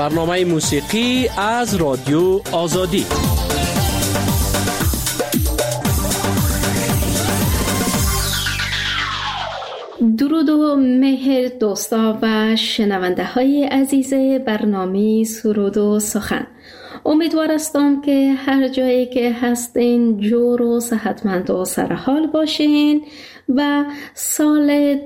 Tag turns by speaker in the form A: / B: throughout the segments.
A: برنامه موسیقی از رادیو آزادی.
B: درود و مهر دوستا و شنونده های عزیز برنامه سرود و سخن. امیدوار هستم که هر جایی که هستین جور و صحتمند و سرحال باشین و سال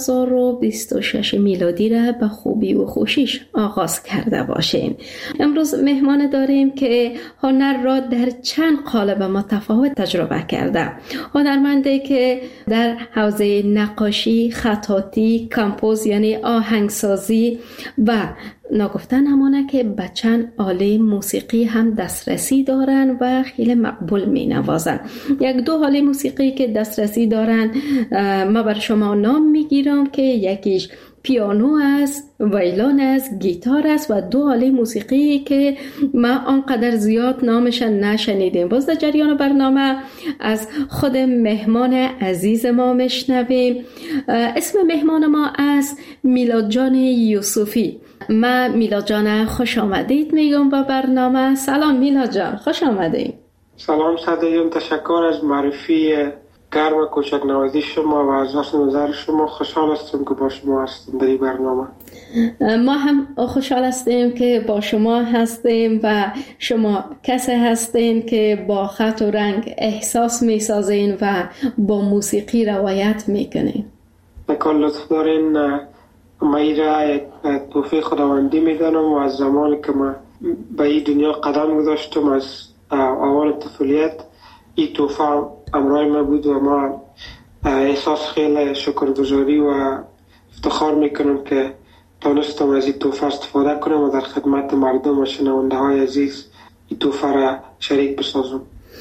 B: 2026 میلادی را به خوبی و خوشیش آغاز کرده باشین. امروز مهمان داریم که هنر را در چند قالب متفاوت تجربه کرده. هنرمندی که در حوزه نقاشی، خطاطی، کمپوز یعنی آهنگسازی و نگفتن همانه که به چند آله موسیقی هم دسترسی دارن و خیلی مقبول می نوازن. یک دو آله موسیقی که دسترسی دارن ما بر شما نام می گیرم که یکیش پیانو است، ویولن است، گیتار است و دو آله موسیقی که ما آنقدر زیاد نامشان نشنیدیم. باز در جریان برنامه از خود مهمان عزیز ما میشنویم. اسم مهمان ما است میلاد جان یوسفی. من میلاد جان خوش آمدید میگم به برنامه. سلام میلاد جان، خوش آمدید.
C: سلام صدیم، تشکر از معرفی گرم و کوچک نوازی شما و از حسن نظر شما. خوشحال هستم که با شما هستم در این برنامه.
B: ما هم خوشحال هستیم که با شما هستیم و شما کسی هستین که با خط و رنگ احساس میسازین و با موسیقی روایت میکنین.
C: بکن لطف دارین. من این را یک توفیق خداوندی میدانم و از زمانی که من به این دنیا قدم گذاشتم از اول طفولیت این توفیق همراه ما بود و ما احساس خیلی شکرگزاری و افتخار میکنم که تونستم از این توفیق استفاده کنم و در خدمت مردم و شنونده های عزیز این توفیق را شریک بسازم.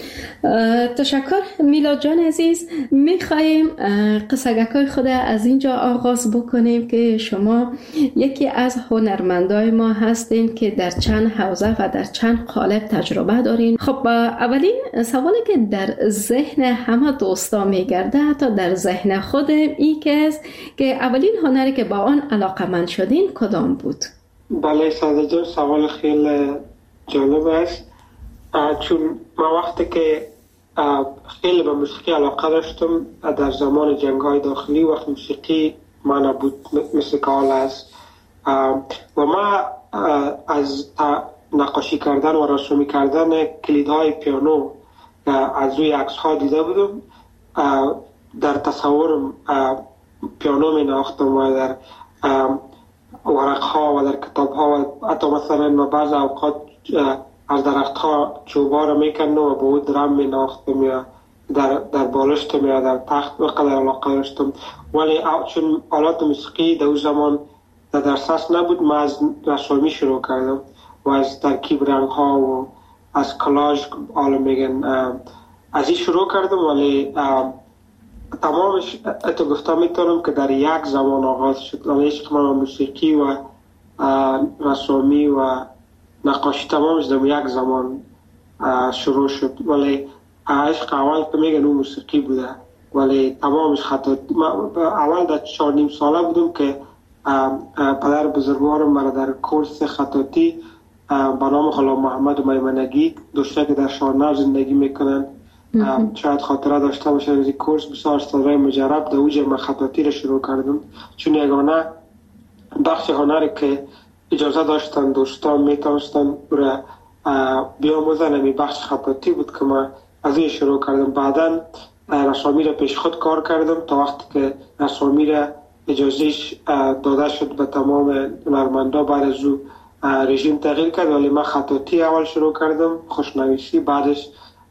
B: تشکر میلاد جان عزیز. میخواییم قصه‌گوی خود از اینجا آغاز بکنیم که شما یکی از هنرمندای ما هستین که در چند حوزه و در چند قالب تجربه دارین. خب اولین سوالی که در ذهن همه دوستا میگرده، حتی در ذهن خودم، این که است که اولین هنری که با آن علاقه‌مند شدین کدام بود؟
C: بله ساده جان، سوال خیلی جالب است. چون ما وقتی که خیلی به موسیقی علاقه داشتم در زمان جنگ‌های داخلی، وقت موسیقی ما نبود مثل که حال است و ما از نقاشی کردن و رسومی کردن کلیدهای پیانو از روی عکس‌ها دیده بودم. در تصورم پیانو می نواختم و در ورق‌ها و در کتاب‌ها و حتی مثلا بعض اوقات از درخت‌ها چوبا را میکندم و با او درام میناختم یا در بالشتم یا در تخت وقدر علاقه داشتم. ولی چون آلات موسیقی در اون زمان در دسترس نبود، ما از رسامی شروع کردم و از ترکیب رنگ‌ها و از کلاژ حالا میگن از این شروع کردم. ولی تمامش اتو گفتم میتونم که در یک زمان آغاز شد. ولی عشق من موسیقی و رسامی و نقاشی تمامش در یک زمان شروع شد. ولی عشق اول که میگن اون موسیقی بوده، ولی تمامش خطاطی. اول در 4.5 ساله بودم که پدر بزرگوارم مرا در کورس خطاطی به نام غلام محمد میمنگی داشته که در شارنو زندگی میکنن. شاید خاطره داشته باشن از این کورس. بسیار استادای مجرب در اوج من خطاطی را شروع کردم، چون یگانه بخش هنری که اجازه داشتن دوستان میتونستن را بیاموزن می بخش خطاطی بود که من از این شروع کردم. بعدا رسامی را پیش خود کار کردم تا وقتی که رسامی را اجازهش داده شد به تمام هنرمندا. بعد از او رژیم تغییر کرد، ولی من خطاطی اول شروع کردم، خوشنویسی. بعدش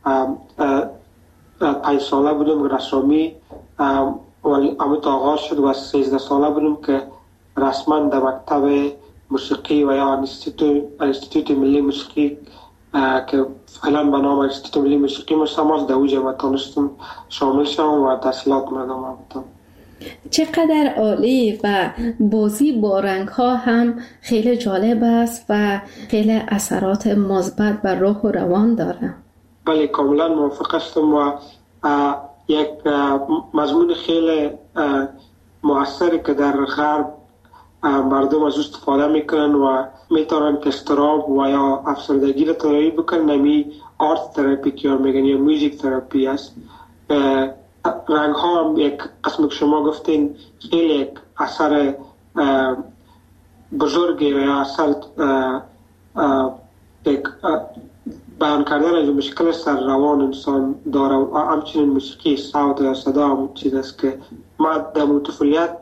C: 5 ساله بودم رسامی، ولی همون آغاز شد و 13 ساله بودم که رسما در مکتب موسیقی و یا انستیتوت ملی موسیقی که فعلا به نام انستیتوت ملی موسیقی مستماس در اوج ما تونستم شامل شدم و تحصیلات مردم بودم.
B: چقدر عالی. و بازی با رنگ ها هم خیلی جالب است و خیلی اثرات مثبت بر روح و روان داره.
C: بله کاملا موافق هستم و یک مضمون خیلی مؤثری که در غرب مردم از استفاده میکنن و میتونن که اضطراب و یا افسردگی را تداوی بکنن. نمی آرت تراپی که میگن یا موزیک تراپی است. رنگ ها هم یک قسم که شما گفتین خیلی یک اثر بزرگی یا اثر یک بیان کردن از مشکل سر روان انسان داره و همچنین موسیقی صوت یا صدا هم چیز است که ما در طفولیت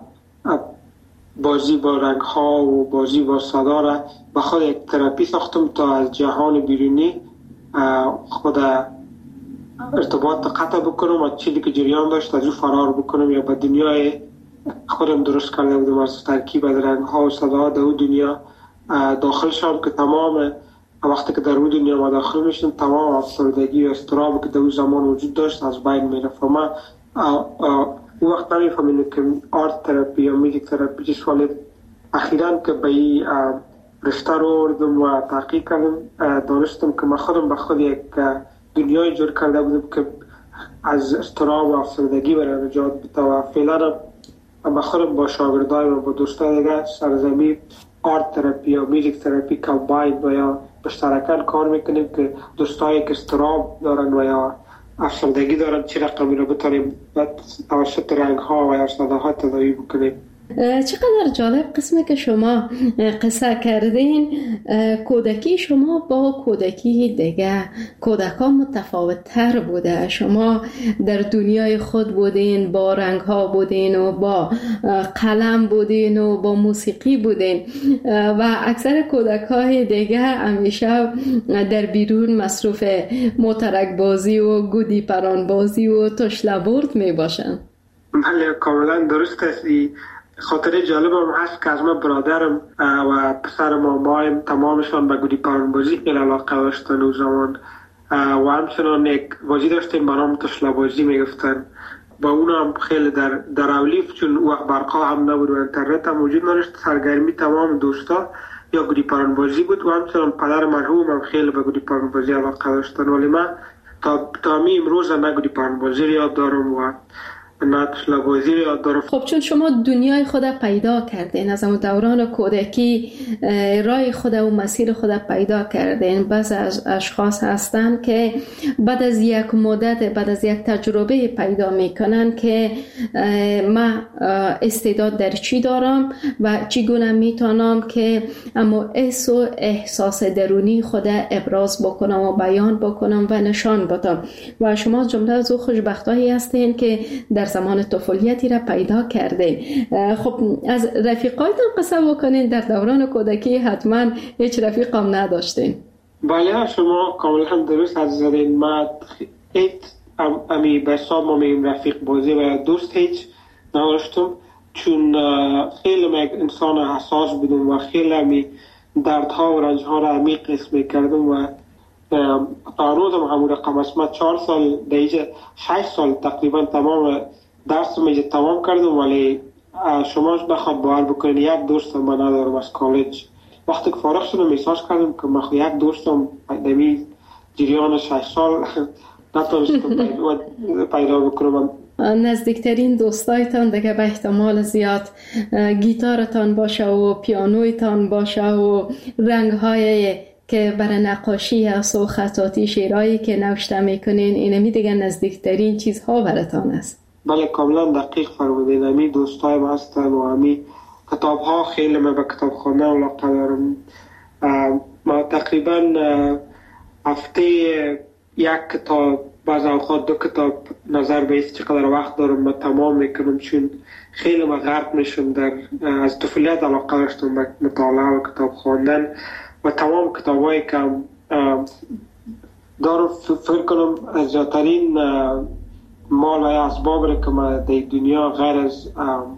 C: بازی با رنگ ها و بازی با صدا را به خود یک تراپی ساختم تا از جهان بیرونی خود ارتباط قطع بکنم و چیزی که جریان داشت از او فرار بکنم یا به دنیای خودم درست کرده بودم از ترکیب از رنگ ها و صدا در او دنیا داخل شدم که تمام وقتی که در او دنیا ما داخل میشم تمام افسردگی و اضطراب که در او زمان وجود داشت از بین میرفت. ما او وقت نمیفهمیدم که آرت تراپی یا موزیک تراپی چیست، ولی اخیراً که به این رشته رو آوردم و تحقیق کردم دانستم که من خودم به خود یک دنیای جور کرده بودم که از اضطراب و افسردگی برای نجات بده و فعلا به خودم با شاگردای و با دوستای دیگه سرزمین آرت تراپی یا موزیک تراپی کامباین و یا مشترکاً کار میکنیم که دوستایی که اضطراب دارن و یا افسردگی دارن چه رقمی رو بتونیم توسط رنگ ها و یا صداها تداوی بکنیم.
B: چقدر جالب قسمه که شما قصه کردین. کودکی شما با کودکی دیگه کودکان متفاوت تر بوده. شما در دنیای خود بودین، با رنگ ها بودین و با قلم بودین و با موسیقی بودین و اکثر کودک های دیگه همیشه در بیرون مصروف موترک بازی و گودی پران بازی و تشله برد می باشن.
C: بله کاملا درست است. خاطره جالب هم هست که از من برادرم و پسر مامایم تمامشان به گودی پران بازی خیلی علاقه داشتن او زمان و همچنان یک بازی داشتیم به نام تشله بازی میگفتن. با اون هم خیلی در اولیف چون وقت برقا هم نبود و اینترنت هم موجود نداشت سرگرمی تمام دوستا یا گودی پران بازی بود و همچنان پدر مرحوم هم خیلی به گودی پران بازی علاقه داشتن. ولی من تا می امروز نه گودی پران بازی رو یاد دارم و
B: خب چون شما دنیای خود پیدا کردین از اون دوران کودکی راه خود و مسیر خود پیدا کردین، بعض از اشخاص هستن که بعد از یک مدت بعد از یک تجربه پیدا میکنن که من استعداد در چی دارم و چگونه میتونم که اما حس و احساس درونی خود ابراز بکنم و بیان بکنم و نشان بدم و شما جمله از او خوشبختایی هستین که در زمان طفولیتی را پیدا کرده. خب از رفیقایتان قصه بکنین. در دوران کودکی حتما هیچ رفیقم نداشتین.
C: بله شما کاملا درست از زدین. من هیچ امی بسام میم رفیق بازی و دوست هیچ نداشتم چون خیلی من انسان حساس بودم و خیلی امی دردها و رنجها را عمیق حس میکردم و تاروزم همون رقم است. من 4 سال دیگه 6 سال تقریبا تمام درس میجه تمام کردم ولی شما بخواد باور بکنین یک دوستم من ندارم از کالج. وقتی که فارغ شدم احساس کردم که من یک دوستم دمی جریان 6 سال نتونستم پیدا بکنم.
B: نزدیکترین دوستایتان دیگه به احتمال زیاد گیتارتان باشه و پیانویتان باشه و رنگ‌های که برای نقاشی است و خطاطی شعرهایی که نوشته میکنین اینمی دیگه نزدیکترین چیزها براتان است.
C: بله کاملا دقیق فرمودین. امی دوستایم هستن و امی کتاب ها خیلی من به کتاب خانه علاقه دارم. ما تقریبا هفته یک کتاب بعض اوقات 2 کتاب نظر به ایست چقدر وقت دارم من تمام میکنم چون خیلی من غرق میشم در از طفولیت علاقه داشتم به مطالعه و کتاب خواندن و تمام کتابایی که دارم فکر کنم از زیادترین مال و اسباب را که من در دنیا غیر از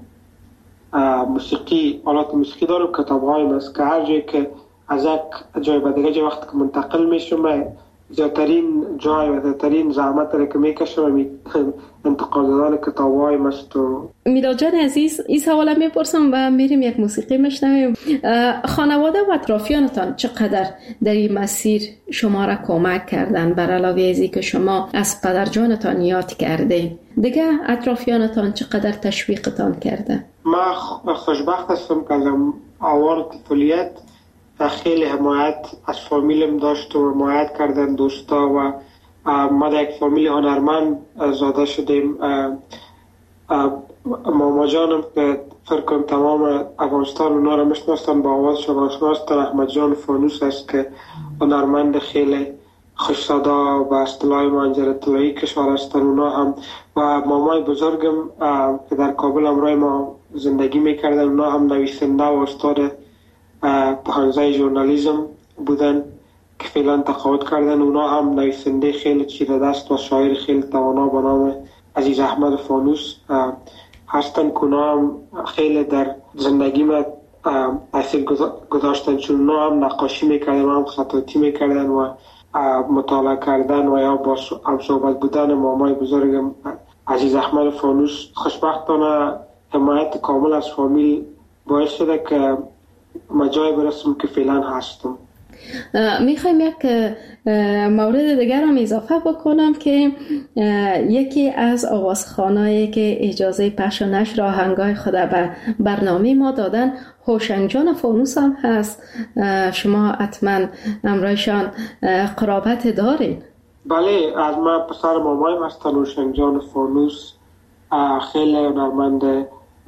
C: موسیقی آلات موسیقی دارم کتاب‌هایم است که هر جایی که از یک جای به دیگه وقتی که منتقل میشم زیادترین جای و زیادترین زحمت را که میکشم انتقال دادن کتاب‌هایم است.
B: میلاد جان عزیز این سوالا میپرسم و میریم یک موسیقی میشنویم. خانواده و اطرافیانتان چقدر در این مسیر شما را کمک کردن بر علاوه ازی که شما از پدر جانتان یاد کرده دیگه اطرافیانتان چقدر تشویقتان کرده؟
C: من خوشبخت هستم که از اوار طفولیت خیلی حمایت از فامیلم داشت و حمایت کردن دوستا و ما در یک فامیل هنرمند زاده شدیم. ماما جانم که فکر کنم تمام افغانستان اونا رو میشناسن، با آوازشون آشناستن، احمد جان فانوس است که هنرمند خیلی خوش صدا و اصطلاح منجر اطلاعی کشور هستن اونا هم، و مامای بزرگم که در کابل همراه ما زندگی میکردن اونا هم نویسنده و استاد پانزه ژورنالیسم بودن که فعلا تقاعد کردن. اونا هم نویسنده خیلی چیره دست و شاعر خیلی توانا به نام عزیز احمد فانوس هستن که اونا هم خیلی در زندگی ما تاثیر گذاشتن، چون اونا هم نقاشی میکردن و هم خطاطی میکردن و مطالعه کردن و یا با هم صحبت بودن مامای بزرگم عزیز احمد فانوس. خوشبختانه حمایت کامل از فامیل باعث شده که ما جای برسم که فعلا هستم.
B: میخوایم یک مورد دیگر هم اضافه بکنم که یکی از آوازخوانایی که اجازه پخش و نشر آهنگای خود به برنامه ما دادن هوشنگ جان فانوس هم هست. شما حتما امرایشان قرابت دارین؟
C: بله، از من پسر مامایم هستن هوشنگ جان فانوس، خیلی هنرمند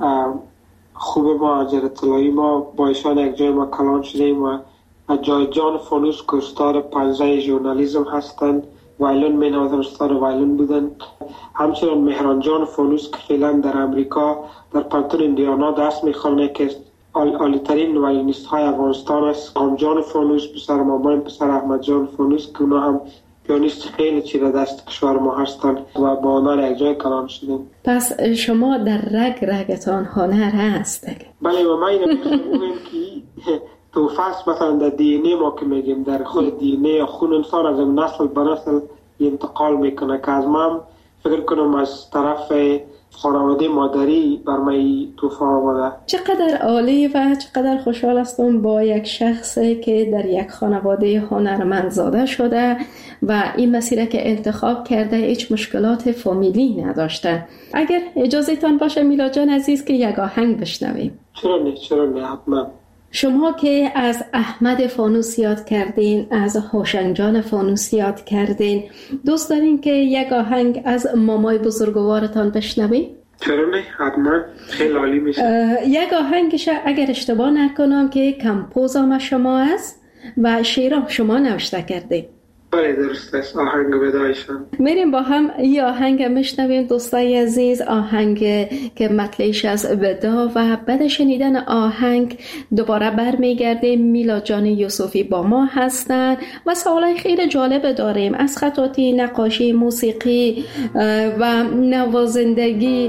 C: خوب ما در اطلاعی. ما با ایشان یک جای ما کلان شدیم و جای جان فانوس که استاد پانزه ژورنالیسم هستند، وایلون می نوازن، استاد وایلون بودن. همچنین مهران جان فانوس که فعلا در امریکا در پانتون ایندیانا دست میخوانه که عالی‌ترین وایلونیست های افغانستان است. هم جان فانوس پسر مامایم، پسر احمد جان فانوس که اونا هم پیانیست خیلی چیره دست کشور ما هستند و با آنها یک جای کلان شدیم.
B: پس شما در رگتان هنر هست؟
C: بله، و ما اینو میگم که تو فصل مثلا در دی ان ای ما که میگیم در خود دی ان ای خون انسان از نسل به نسل انتقال میکنه که از من فکر کنم از طرف خانواده مادری بر من توفا آمده.
B: چقدر عالی و چقدر خوشحال هستم با یک شخصی که در یک خانواده هنرمند زاده شده و این مسیر که انتخاب کرده هیچ مشکلات فامیلی نداشته. اگر اجازه تان باشه میلاد جان عزیز که یک آهنگ بشنویم.
C: چرا نه حتما.
B: شما که از احمد فانوس یاد کردین، از هوشنگ جان فانوس یاد کردین، دوست دارین که یک آهنگ از مامای بزرگوارتان بشنوین؟
C: چرا نه حتما، خیلی عالی میشه.
B: یک آهنگش اگر اشتباه نکنم که کمپوزام شما است و شعرام شما نوشته کردین.
C: بله درست است، آهنگ بدایشان.
B: میریم با هم یه آهنگ میشنویم دوستای عزیز، آهنگ که مطلعش از ودا و بعد شنیدن آهنگ دوباره برمیگردیم. میلاد جان یوسفی با ما هستن و سوالای خیلی جالب داریم از خطاطی، نقاشی، موسیقی و نوازندگی.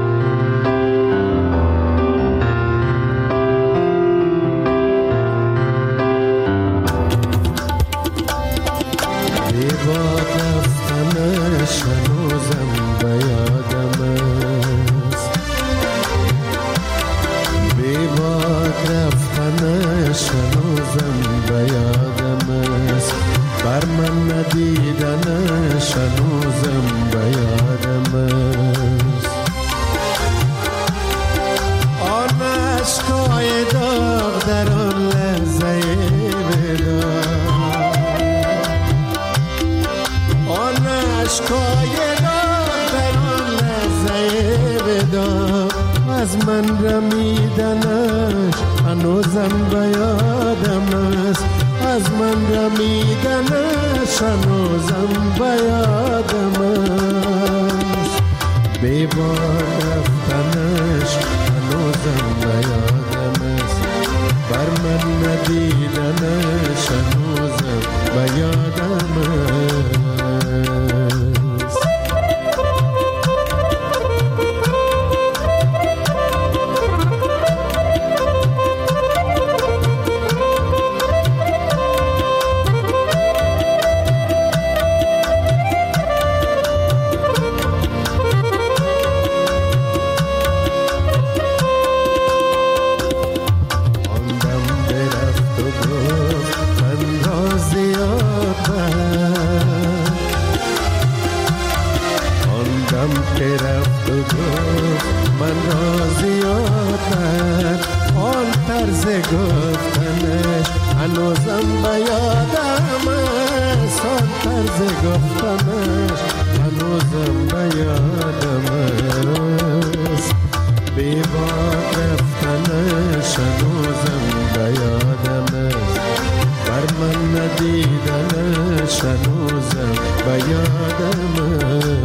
D: از من رمیدنش هنوزم به یادم است، از من رمیدنش هنوزم به یادم است، بی بار رفتنش هنوزم به یادم است، بر من ندیدنش هنوزم به یادم است. گفتنش هنوزم به یادم است، بی باک رفتنش هنوزم به یادم است، بر من ندیدنش هنوزم به یادم است.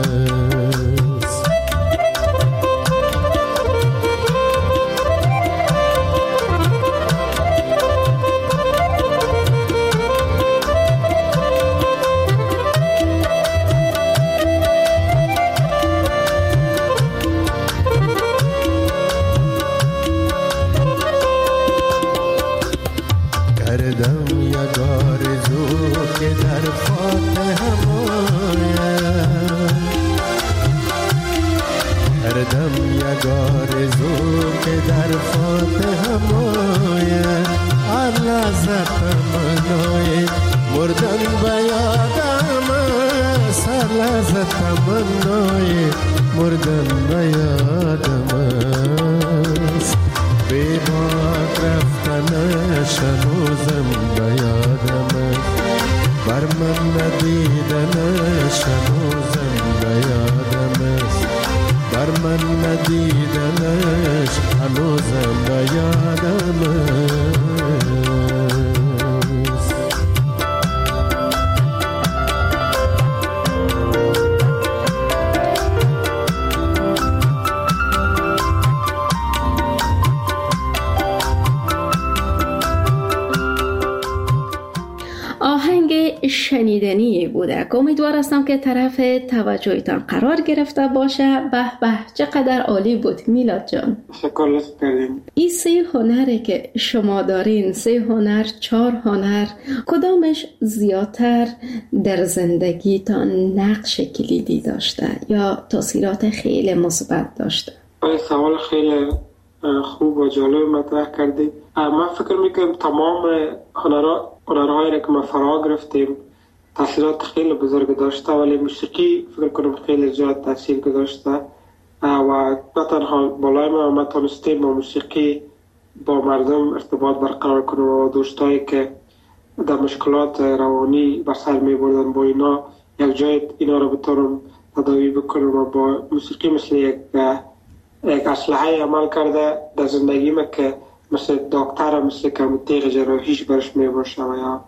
B: شنیدنی بوده که امیدوار هستم که طرف توجهتان قرار گرفته باشه. به به چقدر عالی بود میلاد جان.
C: شکر کردیم.
B: این 3 هنری که شما دارین، 3 هنر 4 هنر، کدامش زیادتر در زندگیتان نقش کلیدی داشته یا تاثیرات خیلی مثبت داشته؟
C: این سوال خیلی خوب و جالب مطرح کردی. من فکر میکنم تمام هنرهایی را که ما فرا گرفتیم تاثیرات خیلی بزرگ داشته، ولی موسیقی فکر کنم خیلی زیاد تاثیر گذاشته و نه تنها بالای ما تونستیم با موسیقی با مردم ارتباط برقرار کنیم و دوستایی که در مشکلات روانی به سر می بردن با اینا یک جای اینا رو بتونم تداوی بکنم و با موسیقی مثل یک اسلحه عمل کرده در زندگی ما که مثل دکتر، مثل که تیغ جراحیش برش می باشه و یا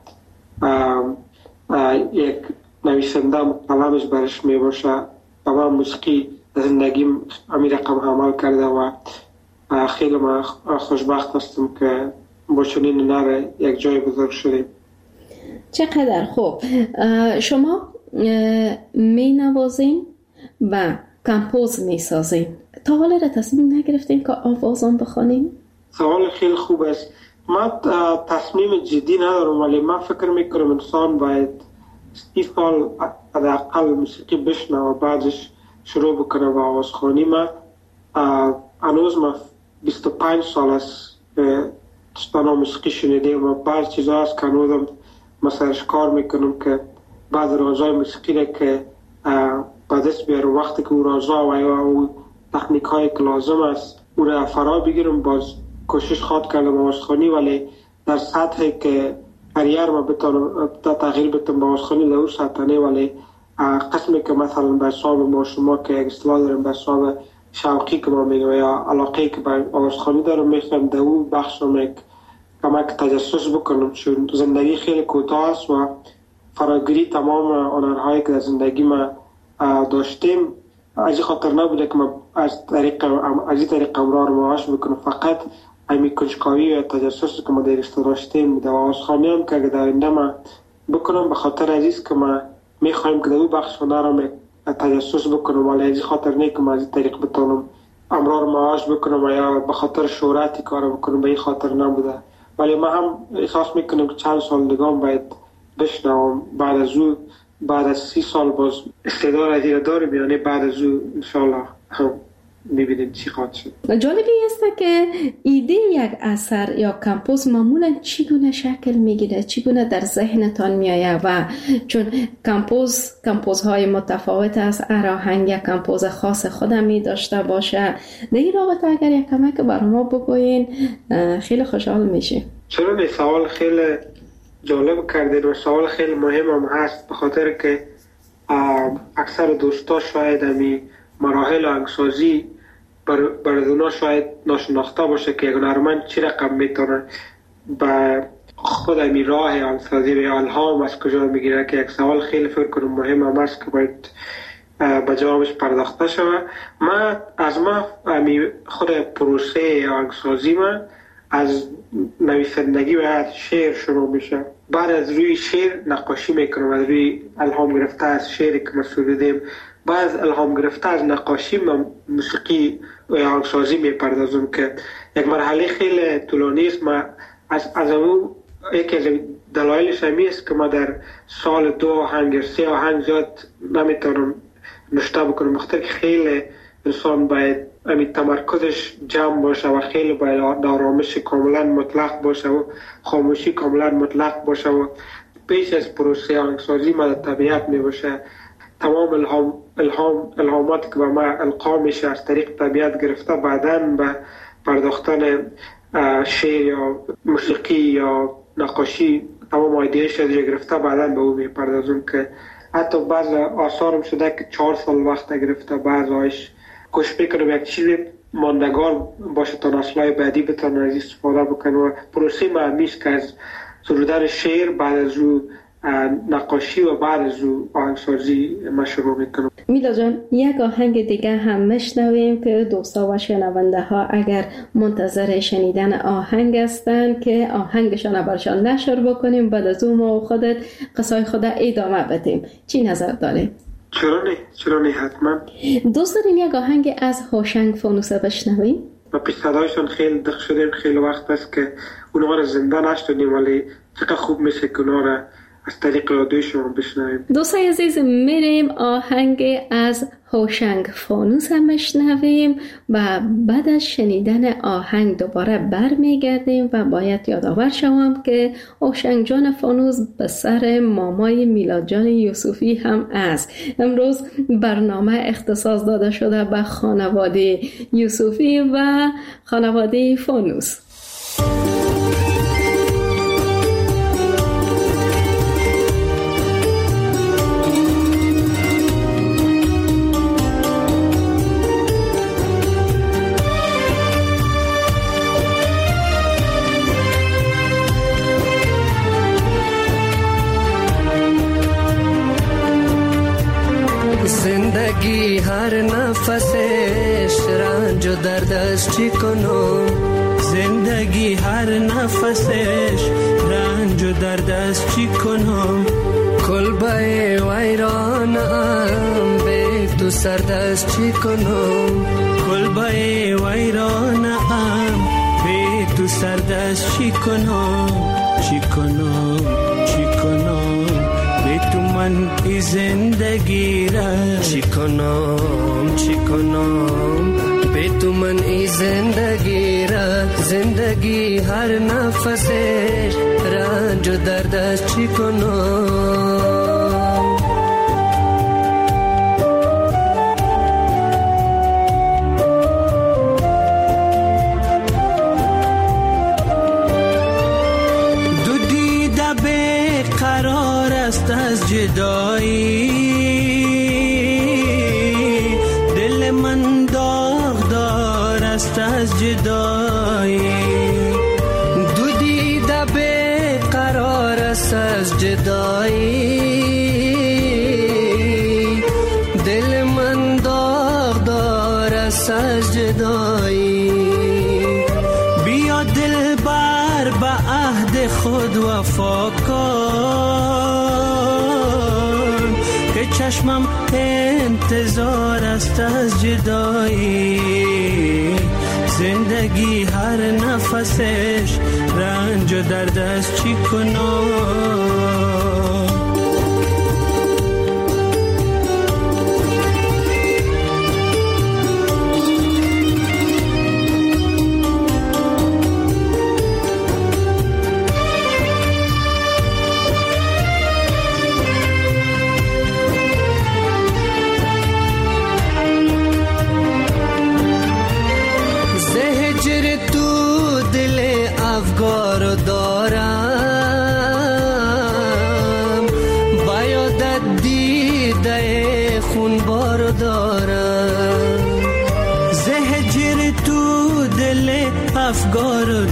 C: یک نویسنده قلمش برش می باشه. و من موسیقی در زندگیم همین رقم عمل کرده و خیلی من خوشبخت هستم که با چنین هنر یک جای بزرگ شدیم.
B: چقدر خوب. شما می نوازین و کمپوز می سازین، تا حالا را تصمیم نگرفتین که آوازان بخوانین؟
C: سوال خیلی خوب است. من تصمیم جدی ندارم، ولی من فکر میکنم انسان باید 30 سال حداقل موسیقی بشنه و بعدش شروع بکنه با آوازخوانی. من هنوز 25 سال است داستان موسیقی شنیدم و بعض چیزا هست که هنوزم مثلاش کار میکنم که بعض رازای موسیقی را که با دست بیارم، وقتی که او رازا و یا او تکنیک های که لازم است او را فرا بگیرم، باز کوشش خواد کردم آوازخوانی، ولی در سطحی که کریر ما بتونم تغییر بدم با آوازخوانی در اون سطح نه، ولی قسمی که مثلا به حساب ما شما که یک اصطلاح داریم به حساب شوقی که ما میگم یا علاقه که به آوازخوانی دارم میخوام در اون بخش رو کمک تجسس بکنم، چون زندگی خیلی کوتاه است و فراگیری تمام هنرهایی که در زندگی ما داشتیم از این خاطر نبوده که ما از این طریق امرار معاش بکنم، فقط همی کنجکاوی و تجسس که ما در داشتیم در آوازخوانی هم که در آینده ما بکنم، به خاطر عزیز که ما میخوایم که در اون بخش هنر هم تجسس بکنم، ولی از این خاطر نه که ما از این طریق بتونم امرار معاش بکنم و یا به خاطر شهرتی کار بکنم، به این خاطر نبوده. ولی ما هم احساس میکنم که چند سال دیگه باید بشنوم، بعد از 30 سال باز استعداد ازیره داریم، یعنی بعد از او انشاءالله هم میبینیم چی خواهد شد.
B: جالبی است که ایده یک اثر یا کمپوز معمولا چگونه شکل میگیره، چگونه در ذهنتان میآید و چون کمپوزهای متفاوت است، هر آهنگ یک کمپوز خاص خودم می داشته باشه. در این رابطه اگر یک کمک بر ما بگوین خیلی خوشحال میشه.
C: چرا این سوال خیلی جالب کردید و سوال خیلی مهم هم هست، به خاطر که اکثر دوستا شاید همی مراحل آهنگسازی برای اونا شاید ناشناخته باشه که یک هنرمند چی رقم میتونه به خود همی راه آهنگسازی و الهام از کجا میگیره، که یک سوال خیلی فکر کنم مهم هم هست که باید به جوابش پرداخته شود. ما خود پروسه آهنگسازی من از نویسندگی و از شعر شروع میشه. بعد از روی شعر نقاشی میکنم، از روی الهام گرفته از شعری که ما سرودیم. بعد از الهام گرفته از نقاشی من موسیقی و آهنگسازی میپردازم که یک مرحله خیلی طولانی است. ما از اون یکی از دلایلش همی است که ما در سال 2 آهنگ 3 آهنگ زیاد نمیتونم نشته بکنم، بخاطر که خیلی انسان باید تمرکزش جمع باشه و خیلی باید آرامش کاملا مطلق باشه و خاموشی کاملا مطلق باشه و پیش از پروسه آهنگسازی ما در طبیعت می باشه. تمام الهامات که به ما القا میشه از طریق طبیعت گرفته، بعداً به پرداختن شعر یا موسیقی یا نقاشی تمام ایدهش از گرفته بعداً به او میپردازم که حتی بعض آثارم شده که 4 سال وقت گرفته. بعضایش کوشش میکنم یک چیز ماندگار باشه تا نسل‌های بعدی بتونن از استفاده بکنن و پروسه معنیست که از سرودن شعر بعد از او نقاشی و بعد از او آهنگسازی ما شروع میکنم.
B: میلا جان، یک آهنگ دیگه هم میشنویم که دوستا و شنونده ها اگر منتظر شنیدن آهنگ هستن که آهنگشان برشان نشر بکنیم، بعد از اون ما خودت قصای خود ادامه بدیم. چی نظر داریم؟
C: چرا نه حتما. دوست
B: داریم یک آهنگ از هوشنگ فانوسه بشنویم؟
C: ما پیش صدایشان خیلی دق شدیم، خیلی وقت است که اونها را زنده نشدیم، ولی چقدر خوب میشه که اونها را از طریق رادیوشون بشنویم.
B: دوستای عزیز، میریم آهنگ از هوشنگ فانوس هم بشنویم و بعد از شنیدن آهنگ دوباره برمیگردیم و باید یادآور شوم که هوشنگ جان فانوس به سر مامای میلاد جان یوسفی هم است. امروز برنامه اختصاص داده شده به خانواده یوسفی و خانواده فانوس.
E: زندگی هر نفسش رنج و درد است چی کنم، زندگی هر نفسش رنج و درد است چی کنم، کلبه ویرانم به تو سرد است چی کنم، کلبه ویرانم به تو سرد است چی کنم، چی کنم چی کنم به تو من ای زندگی را، چی کنم چی کنم به تو من ای زندگی را، زندگی هر نفسش رنج و درد است چی کنم. از جدایی دل من داغدار است از جدایی، دو دیده به قرار است از جدایی، دل من داغدار است از جدایی، بیا دل بر به عهد خود وفا کن، چشمم انتظار است از جدایی، زندگی هر نفسش رنج و درد است چی کنم. افگار دارم خون بار دارم، زهجر تو دل افگار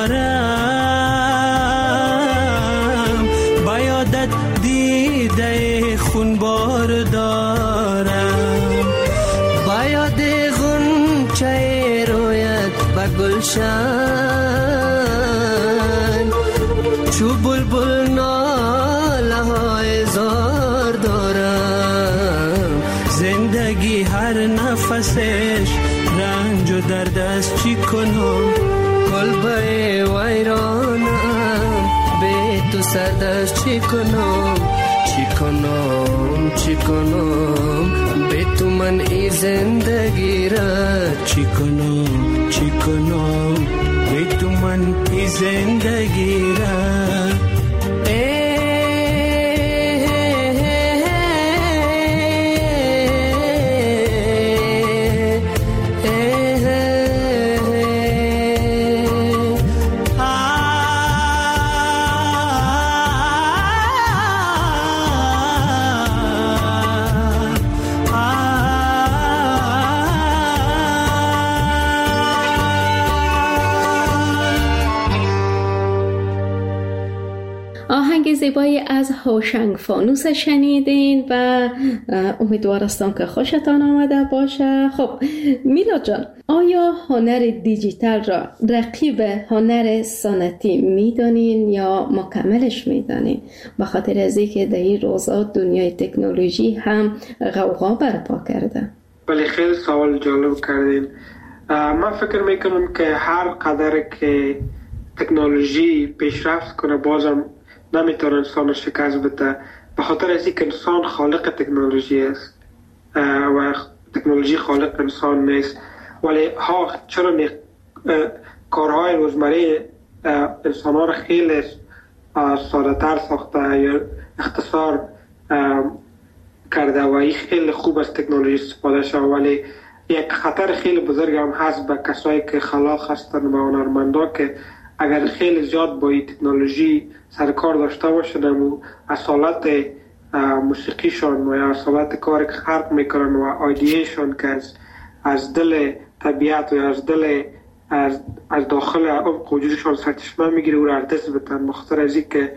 E: دارم، بیادت دیده خون بار دارم، بیاد غنچه رویت و گلشن، چو بلبل ناله های زار دارم، زندگی هر نفسش رنج و درد است، چی کنم قلبه ویرانم، به تو سرد است، چی کنم چی کنم چی کنم، به تو من ای زندگی را، چی کنم چی کنم، به تو من ای زندگی را.
B: آهنگ زیبایی از هوشنگ فانوس شنیدین و امیدوارستم که خوشتان آمده باشه. خب میلاد جان، آیا هنر دیجیتال را رقیب هنر سنتی میدانین یا مکملش میدانین؟ به خاطر از اینکه در این روزا دنیای تکنولوژی هم غوغا برپا کرده.
C: بله، خیلی سوال جالب کردین. من فکر میکنم که هر قدر که تکنولوژی پیشرفت کنه بازم نمیتونه انسان شکست بده، به خاطر از اینکه انسان خالق تکنولوژی است و تکنولوژی خالق انسان نیست. ولی چرا کارهای روزمره انسان ها را خیلی ساده تر ساخته یا اختصار کرده و این خیلی خوب از تکنولوژی استفاده شده، ولی یک خطر خیلی بزرگ هم هست به کسایی که خلاق هستند و هنرمندا که اگر خیلی زیاد با این تکنولوژی سرکار داشته باشند و اصالت موسیقیشان و یا اصالت کاری که خلق میکنن و آیدیشان که از دل طبیعت و از دل از داخل عمق وجودشان سرچشمه میگیره و را دست بتن، بخاطر از این که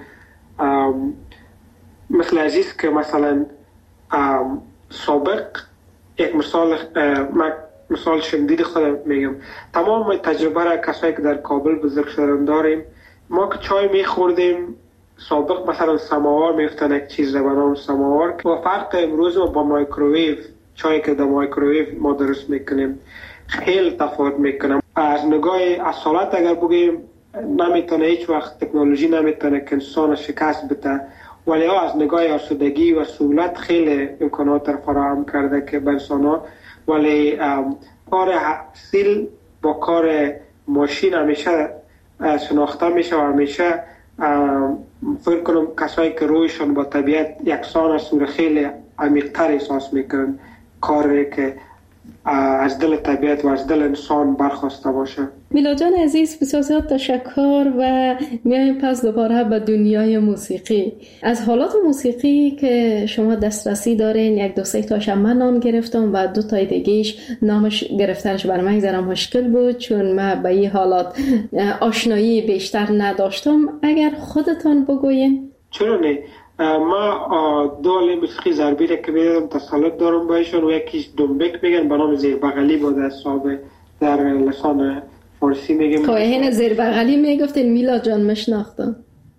C: مثل عزیز که مثلا سابق یک مثال شندید خودم میگم، تمام تجربه را کسایی که در کابل بزرگ شدن داریم. ما که چای میخوردیم سابق مثلا سماوار میفتن یک چیز به نام سماوار و فرق امروز با مایکروویو، چایی که در مایکروویو ما درست میکنیم خیلی تفاوت میکنم. از نگاه اصالت اگر بگیم نمیتونه هیچ وقت تکنولوژی نمیتونه که انسان شکست بده، ولی از نگاه آسودگی و سهولت خیلی امکانات را فراهم کرده که به انسان ها. ولی کار سیل با کار ماشین همیشه شناخته میشه و همیشه فکر کنم کسایی که رویشان با طبیعت یکسان است و خیلی عمیق‌تر احساس میکنن کاری که از دل طبیعت و از دل انسان برخواسته باشه.
B: میلاد جان عزیز، بسیار تشکر و میایم پس دوباره به دنیای موسیقی. از حالات موسیقی که شما دسترسی دارین یک دو سه تاش من نام گرفتم و دو تای دیگهش نامش گرفتنش برای من ذره مشکل بود چون من به این حالات آشنایی بیشتر نداشتم. اگر خودتان بگوین.
C: چرا نه؟ ما دو عالم موسیقی ضربی را که میدم تسلط دارم بایشون و یکیش دنبک میگن به نام زیر بغلی بود از صاحب در لسان فارسی میگیم.
B: خب این زیر بغلی میگفتین میلاد جان مشناختم.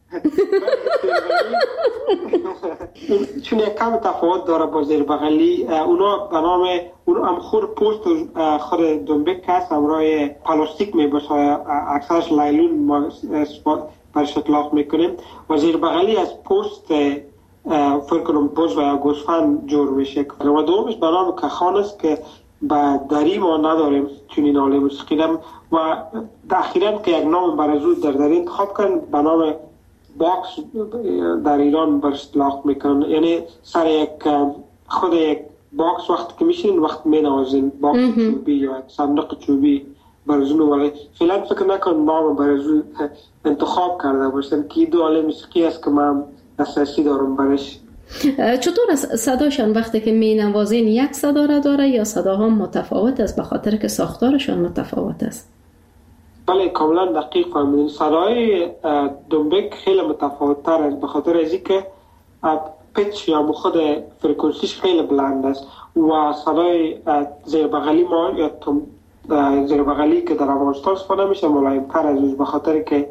C: چون یک کم تفاوت داره با زیر بغلی. اونا به نام اون هم خود پوست خود دنبک هست همراه پلاستیک میباشه، اکثرش لایلون ما برش اطلاق میکنیم و زیر بغلی از پوست فکر کنم بز و گوسفند جور میشه و دومش به نام کخان است که به دری ما نداریم چون این حاله موسیقی و اخیراً که یک نام برازو در دری انتخاب کردن به نام باکس در ایران برش اطلاق میکنن، یعنی سر یک خود یک باکس وقت که میشین وقت مینوازین باکس چوبی یا یک صندوق چوبی برزونو، ولی فعلا فکر نکنم نام برزون انتخاب کرده باشن که دو عالم موسیقی است که من دسترسی دارم برش.
B: چطور از صداشان وقتی که می نوازین یک صدا را داره یا صداها متفاوت است به خاطر که ساختارشان متفاوت است؟
C: بله کاملا دقیق فهمیدین. صدای دنبک خیلی متفاوت تر است به خاطر از اینکه پیچ یا خود فرکانسیش خیلی بلند است و صدای زیر بغلی ما یا زیر بغلی که در افغانستان استفاده میشه ملایم تر از به خاطر که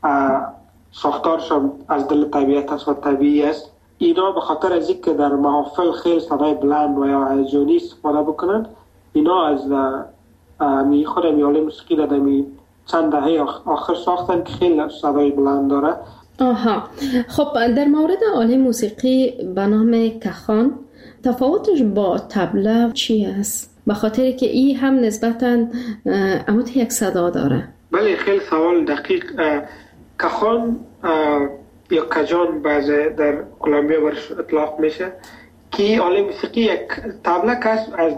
C: ساختارشان از دل طبیعت است و طبیعی است. اینا به خاطر از اینکه در محافل خیلی صدای بلند و یا هیجانی استفاده بکنن، اینا از خود عالم موسیقی در چند دهه آخر ساختن که خیلی صدای بلند داره.
B: آها، خب در مورد آله موسیقی به نام کخان تفاوتش با طبله چی است؟ به خاطر که این هم نسبتاً عمود یک صدا داره. بله
C: خیلی سوال دقیق. کخان یا کجان بعضی در کلمبیا برش اطلاق میشه که آله موسیقی یک طبله که از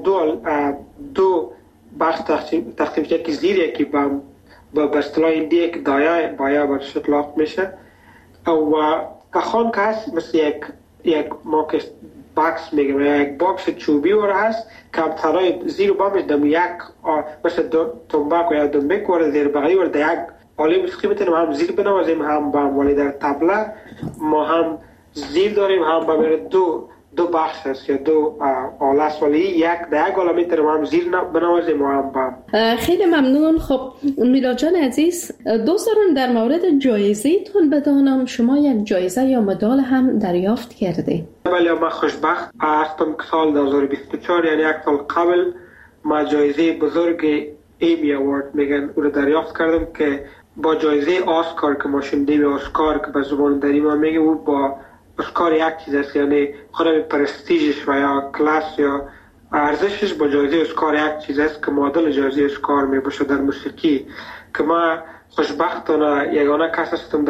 C: دو بخش تقسیم شده، یکی زیر یکی با اصطلاح هندی یک دایه بایا برش اطلاق میشه و کخان که هست مثل یک باکس میگم یا یک باکس چوبی ور هست که صدای زیر و بامش دم یک مثل تنباک و یا دنبک ور زیر بغلی ور در یک آله موسیقی میتونیم هم زیر بنوازیم هم بام، ولی در طبله ما هم زیر داریم هم بام. دو بخش هست یا دو آله است، ولی یک در یک آله میتونیم هم زیر بنوازیم و هم بام. خیلی
B: ممنون. خب میلاد جان عزیز، دوست دارم در مورد جایزه تون بدانم شما یک جایزه یا مدال هم دریافت کرده؟
C: بله من خوشبخت هستم که سال 2024 یعنی یک سال قبل ما جایزه بزرگ ایمی اوارد میگن او رو دریافت کردم که با جایزه آسکار که ما شنیدیم آسکار که به زبان دری ما میگه او با اسکار یک چیز است، یعنی خود پرستیژش و یا کلاس یا ارزشش با جایزه اسکار یک چیز است که معادل جایزه اسکار می باشه در موسیقی. که ما خوشبختانه یگانه کس هستم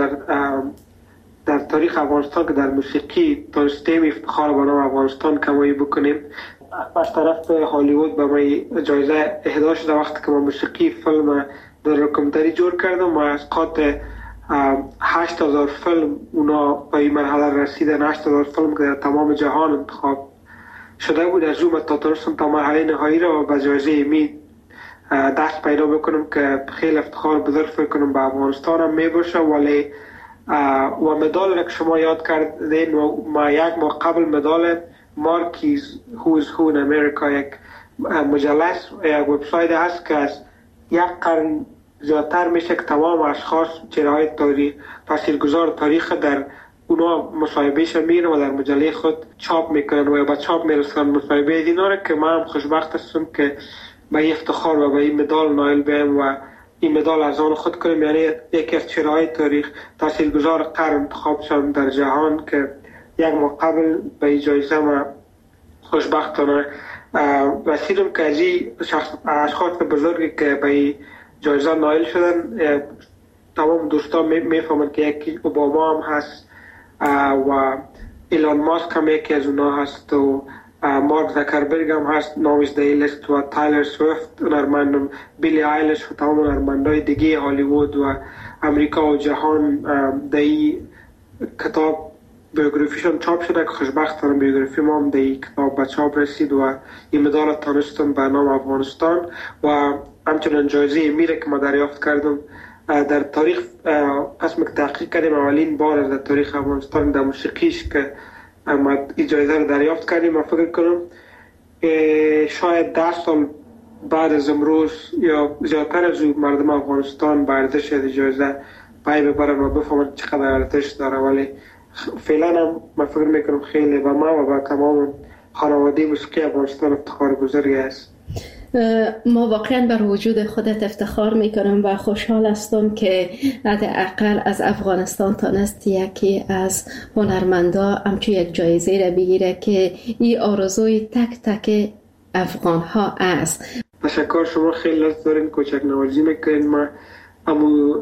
C: در تاریخ افغانستان که در موسیقی تونستیم افتخار به نام افغانستان کمایی بکنیم. از طرف هالیوود به ما جایزه اهدا شده وقتی که ما موسیقی فیلم در رکمداری جور کردم و از قاط 8000 فیلم اونا به این مرحله رسیدن. 8000 فیلم که در تمام جهان انتخاب شده بود از اون تا تونستم تا مرحله نهایی را به جایزه ایمی دست پیدا بکنم که خیلی افتخار بزرگ فکر کنم به افغانستان هم می باشه. ولی و مدال را که شما یاد کردین و ما یک ماه قبل مدال مارکیز Who's Who in America یک مجله یک وبسایت هست که از یک قرن زیادتر میشه که تمام اشخاص چهره‌های تاثیرگذار تاریخ در اونا مصاحبهش میره و در مجله خود چاپ میکنن و به چاپ میرسن مصاحبه از اینا را که من هم خوشبخت هستم که به این افتخار و به این مدال نایل بیم و این مدال از آن خود کنیم. یعنی یکی از چهره‌های تاریخ تاثیرگذار قرن انتخاب شدم در جهان که یک ماه قبل به این جایزه ما خوشبختانه رسیدم که از این اشخاص بزرگی که به این جایزه نایل شدن تمام دوستان میفهمند که یکی اوباما هم هست و ایلان ماسک هم یکی از اونا هست و مارک زکربرگ هم هست نامش در این لیست و تایلر سویفت هنرمند، بیلی آیلش و تمام هنرمندای دیگه هالیوود و امریکا و جهان در این کتاب بیوگرافیشون چاپ شده که خوشبختانه بیوگرافی ما هم در این کتاب به چاپ رسید و این مدال تانستم به نام افغانستان و همچنان جایزه میره که ما دریافت کردم در تاریخ. پس که تحقیق کردیم اولین بار در تاریخ افغانستان در موسیقیش که ما این جایزه رو دریافت کردیم. من فکر کنم شاید 10 سال بعد از امروز یا زیادتر از مردم افغانستان به ارزش این جایزه پای ببرن و بفهمن چقدر ارزش داره. ولی فعلا هم من فکر میکنم خیلی و ما و با تمام خانواده موسیقی افغانستان افتخار بزرگی است.
B: ما واقعا بر وجود خودت افتخار میکنم و خوشحال هستم که حداقل از افغانستان تانست یکی از هنرمندا همچون یک جایزه را بگیره که این آرزوی تک تک افغان ها است.
C: تشکر، شما خیلی لطف دارین، کوچک نوازی میکنین. ما امو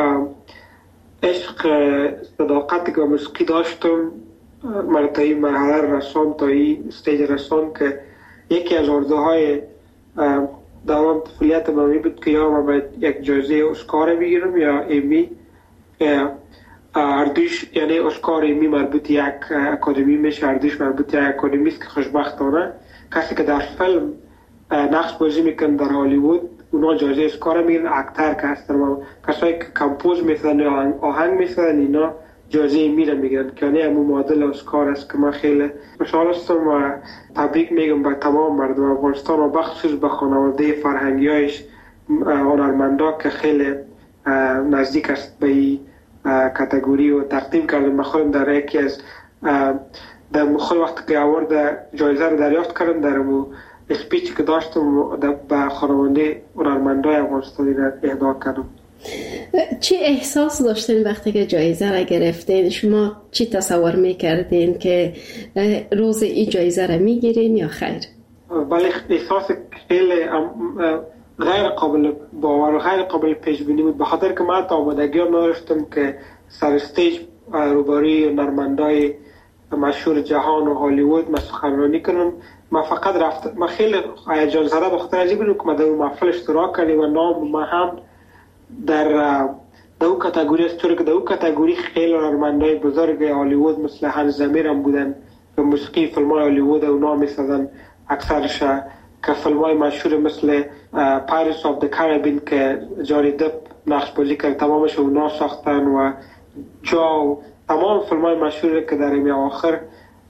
C: عشق صداقتی که موسیقی داشتم من تا این مرحله رسان، تا این استیج رسان که یکی از آرزوهای دوام طفولیت من بود که یا من باید یک جایزه اسکار بگیرم یا ایمی اردوش یعنی اسکار می مربوط یک اکادمی میشه، اردوش مربوط یک اکادمی است که خوشبختانه کسی که در فیلم نقش بازی میکنه در هالیوود اونا جایزه اسکار میگیرن. اکتر که هستن و کسایی که کمپوز میسازن یا آهنگ میسازن اینا جایزه میره میگیرن که یعنی همون معادل اسکار است که من خیلی خوشحال هستم و تبریک میگم به تمام مردم افغانستان و بخصوص به خانواده فرهنگیایش هنرمندا که خیلی نزدیک است به این کاتگوری و تقدیم کردم. من خودم در یکی از در خود وقت که اوارد جایزه رو دریافت کردم در مو اسپیچ که داشتم به خانواده هنرمندای افغانستانی را اهدا کردم.
B: چی احساس داشتین وقتی که جایزه را گرفتین؟ شما چی تصور میکردین که روز این جایزه را میگیرین یا خیر؟
C: بله احساس خیلی غیر قابل باور و غیر قابل پیش بینی بود، به خاطر که من تا آمادگی نداشتم که سر استیج روبروی هنرمندای مشهور جهان و هالیوود سخنرانی کنم. من فقط رفتم، من خیلی هیجان زده به خاطر از این بود که من در اون محفل اشتراک کردم و نام من هم در اون کاتگوری است، چون که در اون کاتگوری خیلی هنرمندای بزرگ هالیوود مثل هانس زمیر هم بودن که موسیقی فیلم‌های هالیوود اونا می‌سازن اکثرش، که فیلم‌های مشهور مثل پایرتس آف د کاریبین که جانی دپ نقش بازی کرد تمامش اونا ساختن و جو تمام فیلم‌های مشهور که در این آخر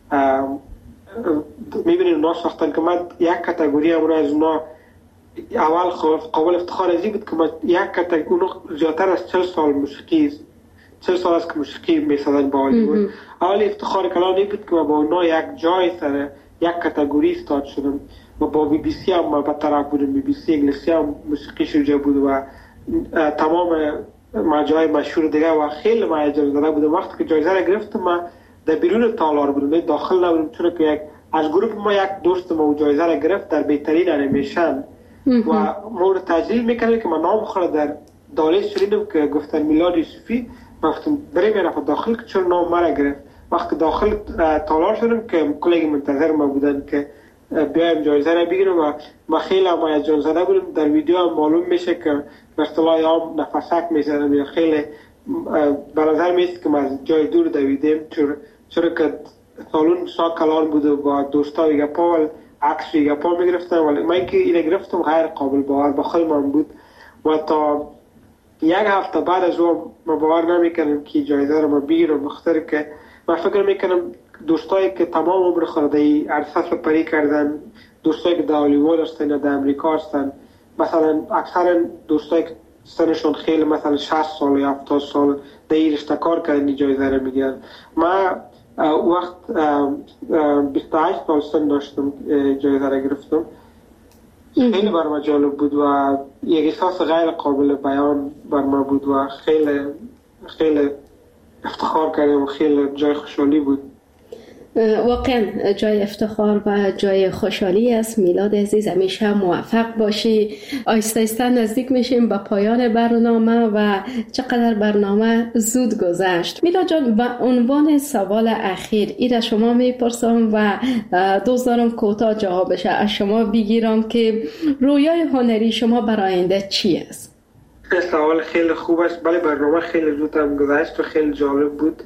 C: می‌بینید اونا ساختن که من یک کاتگوری هم از اونا اول قابل افتخار از این بود که من یک کاتگوری اونا زیادتر از 40 سال موسیقی 40 سال است که موسیقی می‌سازن با هالیوود. اول افتخار کلام این بود که من با اونا یک جای سر یک کاتگوری استاد شدم و با بی بی سی هم به طرف بودم. بی بی سی انگلیسی هم موسیقی شروع بود و تمام مجای مشهور دیگه و خیلی من هیجان زده بودم. وقتی که جایزه را گرفتم من در بیرون تالار بودم، داخل نبودم، چون که یک از گروه ما یک دوست ما جایزه را گرفت در بهترین انیمیشن و ما رو تجلیل میکردیم که من نام خود در دالیس شدیدم که گفتن میلاد یوسفی. من گفتم بریم یه نفر داخل که چون نام مرا گرفت. وقتی داخل تالار شدم که کلیگی منتظر ما بودن که بیایم جایزه را بگیرم و من خیلی هیجان زده بودم. در ویدیو هم معلوم میشه که به اصطلاح هم نفسک میزنم یا خیلی به نظر میاد که من از جای دور دویدم، چون که سالون سا کلان بود و با دوستا گپا و عکس گپا میگرفتم، ولی من که اینو گرفتم غیر قابل باور به خود من بود و تا یک هفته بعد از اون من باور نمیکنم که جایزه را من بگیرم، بخاطر که من فکر میکنم دوستایی که تمام عمر خود ای عرصه سپری کردن، دوستایی که در هالیوود هستن یا در امریکا هستن، مثلا اکثر دوستایی که سنشون خیلی مثلا 60 سال یا 70 سال در این رشته کار کردن جایزه را میگیرن. من وقت 28 سال سن داشتم جایزه را گرفتم. خیلی بر من جالب بود و یک احساس غیر قابل بیان بر من بود و خیلی افتخار کردم و خیلی جای خوشحالی بود.
B: واقعا جای افتخار و جای خوشحالی است. میلاد عزیز همیشه موفق باشی. آهسته آهسته نزدیک میشیم به پایان برنامه و چقدر برنامه زود گذشت. میلاد جان، به عنوان سوال اخیر ایره شما میپرسم و دوست دارم کوتاه جوابش از شما بگیرم که رویای هنری شما برای آینده چی است؟
C: سوال خیلی خوب است. بله برنامه خیلی زود هم گذشت و خیلی جالب بود.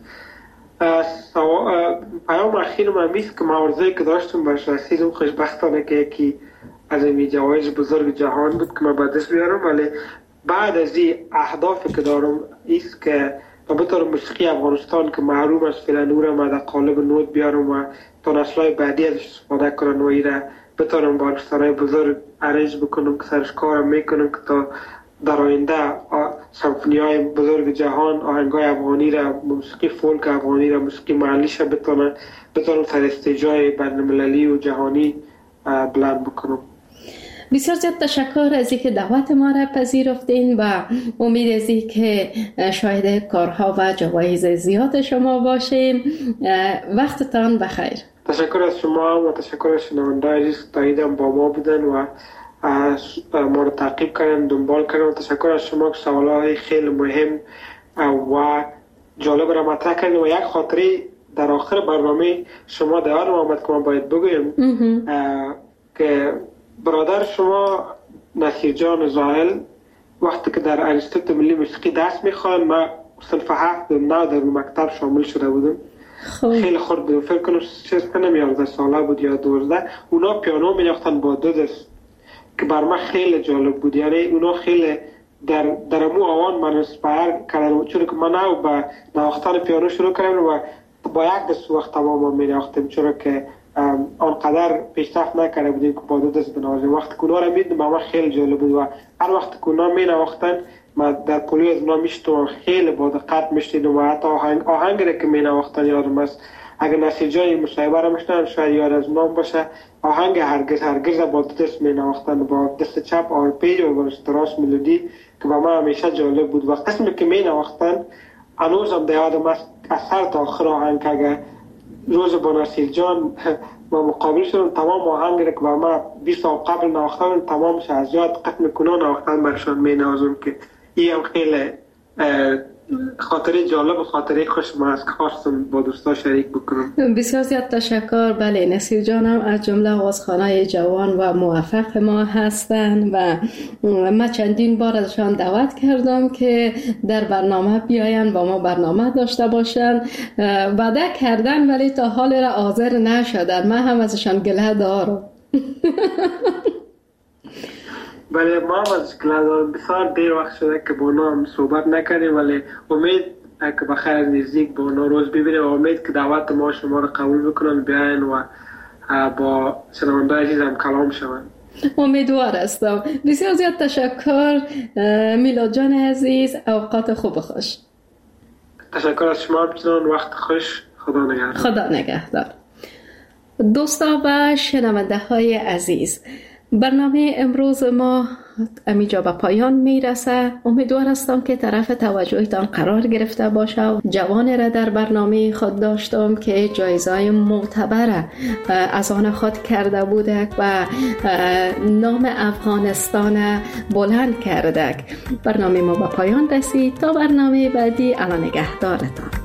C: پیام اخیر من میست که معارضه‌ای که داشتم برش رسیدم، خوشبختانه که یکی از این جوایز بزرگ جهان بود که من به دست بیارم، ولی بعد از این اهدافی که دارم ایست که بطور موسیقی افغانستان که محروم از فعلا نورم در قالب نوت بیارم و تا نسل‌های بعدی ازش استفاده کنن و ایره بتونم با ارکسترهای بزرگ ارنج بکنم که سرش کارم میکنم که تا در آینده سمفونی‌های بزرگ جهان آهنگ‌های افغانی را، موسیقی فولک افغانی را، موسیقی محلیش را بتونم سر استیج‌های بین‌المللی و جهانی بلند بکنم.
B: بسیار زیاد تشکر از اینکه دعوت ما را پذیرفتین و امید از اینکه شاهد کارها و جوایز زیاد شما باشیم. وقتتان بخیر.
C: تشکر از شما و تشکر از شنونده‌های عزیز که تاییدم با ما بودن و ما رو تعقیب کردن، دنبال کردن. تشکر از شما که سوالای خیلی مهم و جالب را مطرح کردین و یک خاطره در آخر برنامه شما در یادم آمد که من باید بگویم که برادر شما نصیر جان زاهل وقتی که در انستیتوت ملی موسیقی درس میخوان، من صنف 7 و 9 در مکتب شامل شده بودم. خیلی خورد بودم، فکر کنم 11 ساله بود یا 12. اونا پیانو می‌نواختن با 2 دست که بر من خیلی جالب بود. یعنی اونا خیلی در مو آوان من اسپایر کردن، چون که من او با نواختن پیانو شروع کردم و با یک دست وقت تمام می‌نواختم، چون که آنقدر پیشرفت نکرده بودیم که با 2 دست بنوازیم. وقتی که اونا رو می‌دیدم من خیلی جالب بود و هر وقت که اونا می‌نواختن من در پولیو از اونا میشتم، خیلی با دقت میشنیدم و حتی آهنگ را که مینواختن یادم است. اگر نصیر جان مصاحبه را میشنن شاید یاد از نام باشه، آهنگ هرگز با 2 دست مینواختن، با دست چپ آرپیج و با دست راست ملودی که با من همیشه جالب بود. و قسمی که مینواختن هنوزم در یادم است، از سر تا آخر آهنگ که اگر روز با نصیر جان با مقابل شدم تمام آهنگ را که با من 20 سال قبل نواختن تمامش از یاد قسم کنان نواختن برشان مینوازم که این هم خیلی خاطره جالب و خاطره خوش ما است که خواستم با دوستا شریک بکنم.
B: بسیار زیاد تشکر. بله، نصیر جان هم از جمله آوازخوانای جوان و موفق ما هستند و من چندین بار ازشان دعوت کردم که در برنامه بیاین با ما برنامه داشته باشن. وعده کردن ولی تا حال را حاضر نشدن. من هم ازشان گله دارم.
C: بله، ما از گلادار بسیار دیر وقت شده که با اونا هم صحبت نکردیم، ولی امید که بخیر نزدیک با اونا روز ببینیم و امید که دعوت ما شما رو قبول بکنن بیاین و با شنونده عزیزم کلام شوند.
B: امیدوار هستم. بسیار زیاد تشکر میلاد جان عزیز، اوقات خوب خوش.
C: تشکر از شما، بچنان وقت خوش. خدا نگهدار.
B: خدا نگهدار. دوستا و شنونده های عزیز، برنامه امروز ما امیجا به پایان میرسه. امیدوار هستم که طرف توجهتان قرار گرفته باشه. جوان را در برنامه خود داشتم که جایزه معتبر از آن خود کرده بوده و نام افغانستان بلند کرده. برنامه ما به پایان رسید. تا برنامه بعدی، الان نگهدارتان.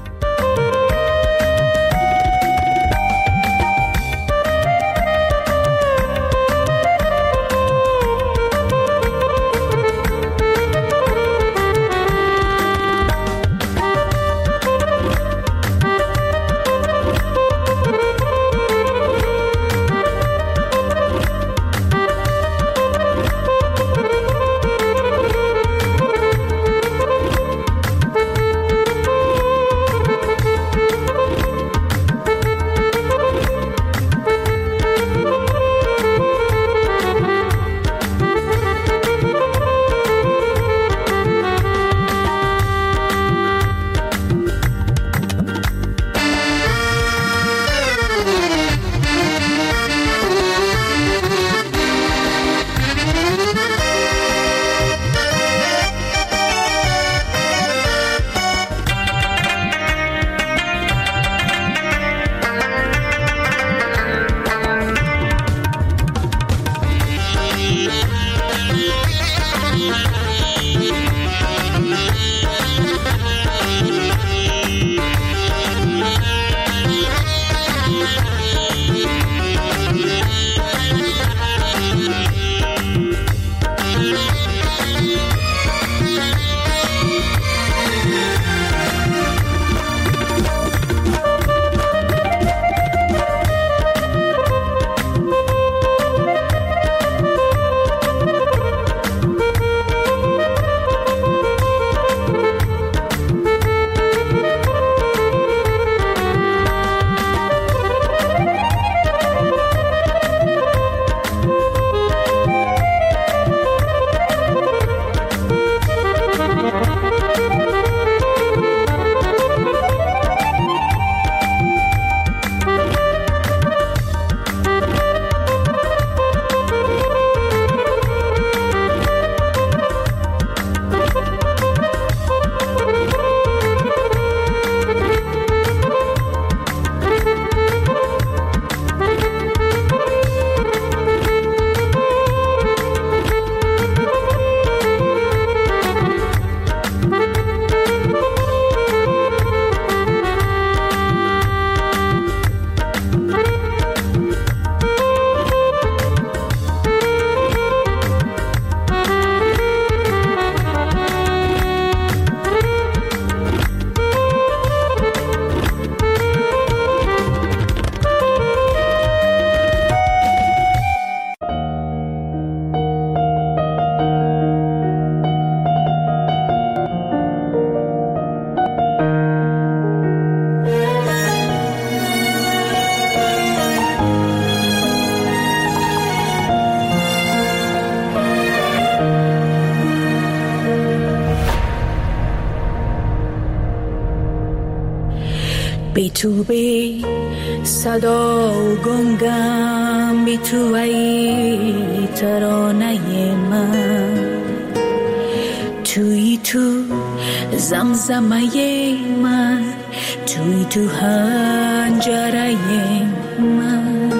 F: تو بی صدا و گنگم بی تو ای ترانه من، توی تو زمزمه من، توی تو حنجره من،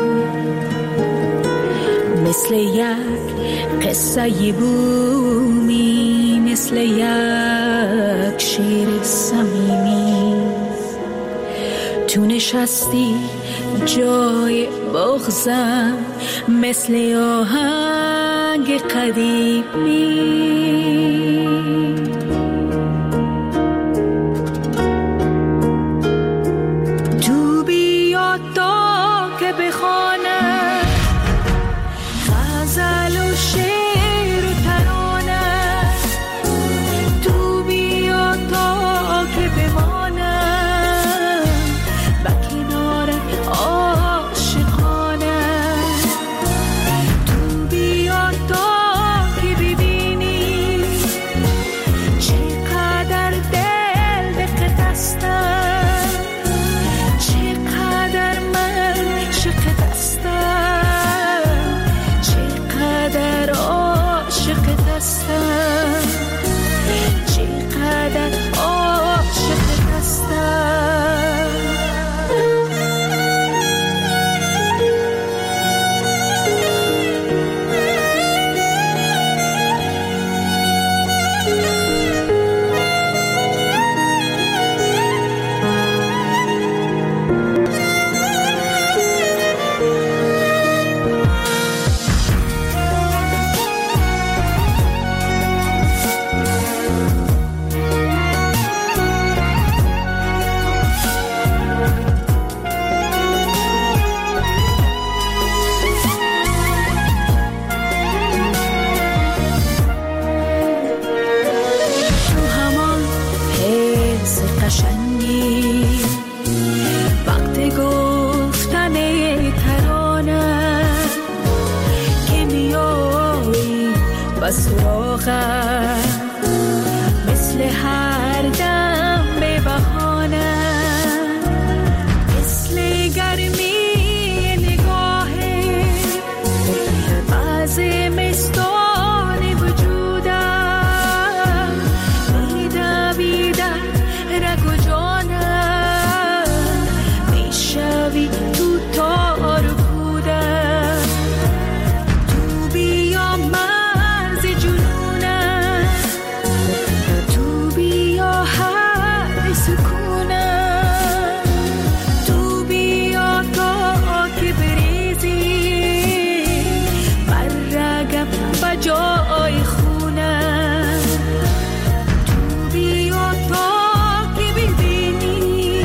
F: مثل یک قصه بومی، مثل یک شعر صمیمی، تو نشستی جای بغضم، مثل آهنگ قدیمی. تو بیا تا که بخوانم غزل و شعر و ترانه، تو بیا تا که بمانم به کنار عاشقانه، تو بیا تا که ببینی چقدر دل دقت هستم، چقدر من شقت هستم، چقدر عاشقت هستم، چقدر عاشقت هستم. مثل هر دم به بهانه، مثل گرمی نگاهه از مستان وجودم، میدویدم رگ و جانم، میشوی تو تار و پودم، تو بیا مرز جنونم، تو بیا حد سکونم، تو بیا تا که بریزی بر رگم بجای خونم، تو بیا تا که ببینی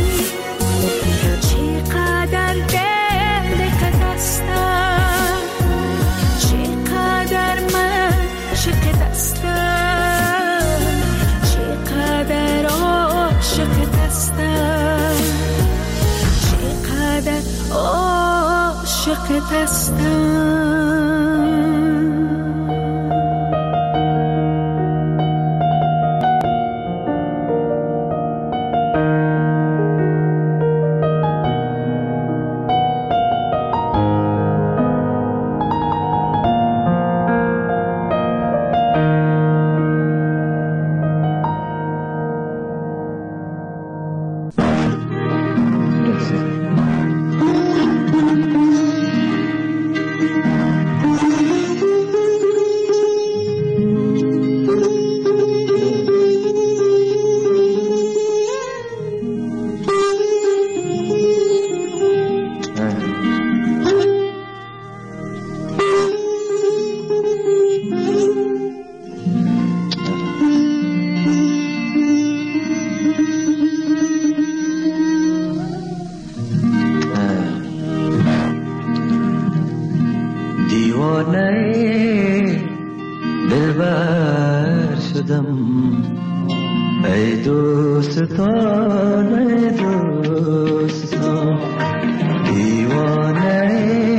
F: چقدر دل دقت هستم، چقدر من شقت هستم، چقدر عاشقت هستم، چقدر عاشقت هستم.
G: دلبر شدم ای دوستان، ای دوستان، دیوانه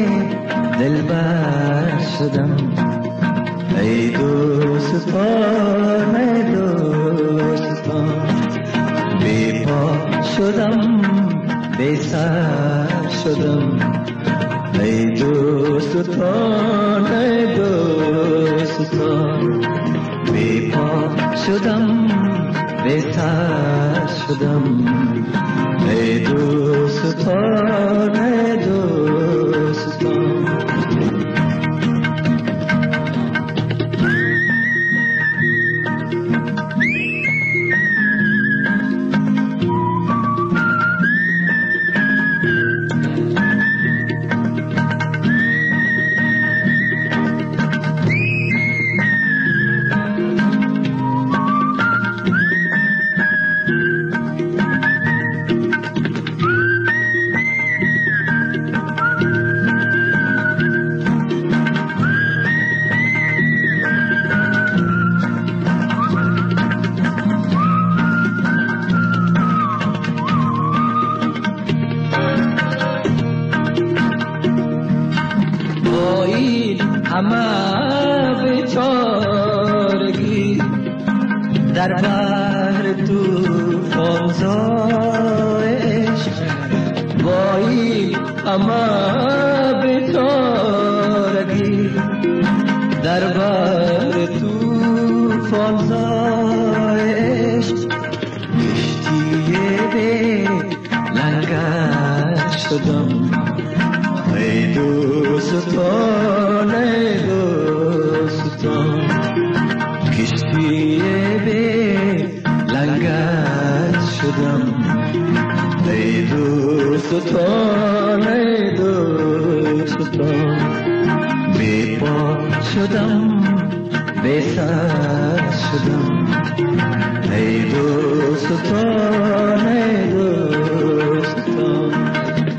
G: دلبر شدم ای دوستان، ای دوستان، بی پا شدم بی سر شدم ای دوستان ای دوستان بی پا شدم بی سر شدم ای دوستان ای دوستان در بحر طوفان زایش وای اما بیچارگی در بحر طوفان زایش کشتی به لنگر شدم ای دوستان ای دوستان کشتی لنگر شدم ای دوستان ای دوستان بی پا شدم بی سر شدم ای دوستان ای دوستان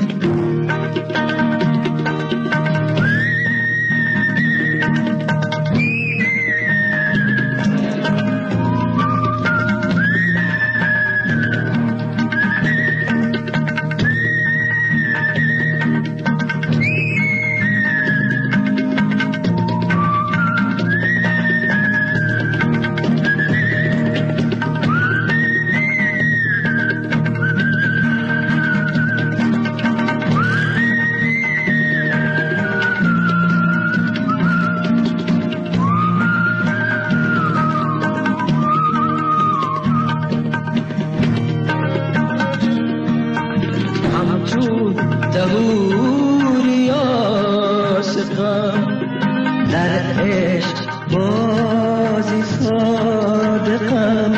G: ظهوری عاشقم در عشق بازی صادقم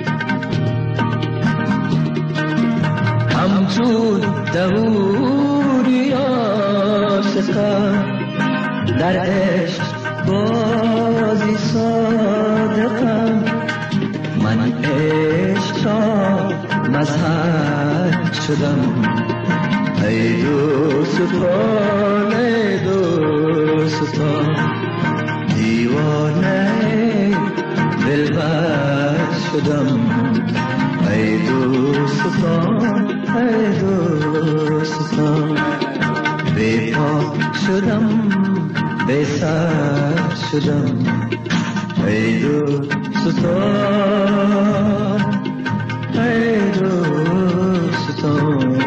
G: همچون ظهوری عاشقم در عشق بازی صادقم من عشق را مذهب شدم ای دوستان ای دوستان دیوانه دلبر شدم ای دوستان ای دوستان بی پا شدم بی سر شدم ای دوستان ای دوستان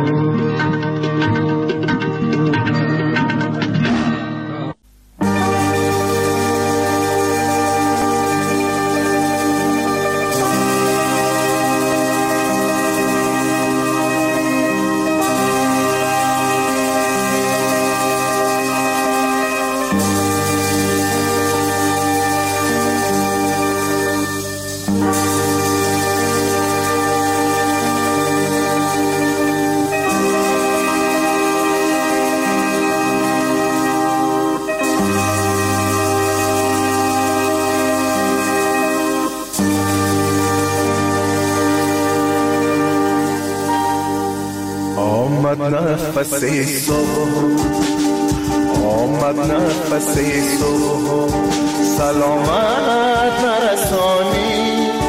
H: نفس صبح آمد نفس صبح سلامت نرسانی